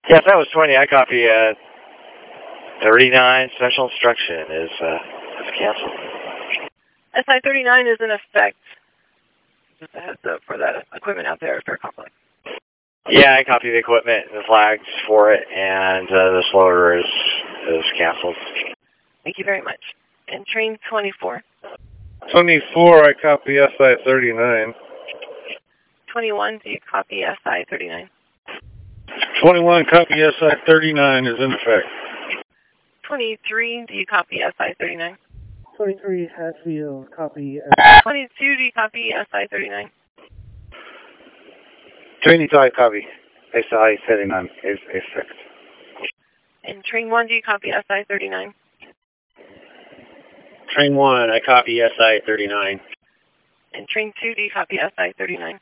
Yes, that was 20. I copy 39. Special instruction is canceled. SI-39 is in effect. Just a heads up for that equipment out there, fair complex. Yeah, I copy the equipment, the flags for it, and the slower is canceled. Thank you very much. And train 24. 24, I copy SI-39. 21, do you copy SI-39? 21, copy SI-39 is in effect. 23, do you copy SI-39? 23, Hatfield, copy 22, do you copy SI-39? 25, copy SI-39 is effect. And train 1, do you copy SI-39? Train 1, I copy SI-39. And train 2, do you copy SI-39?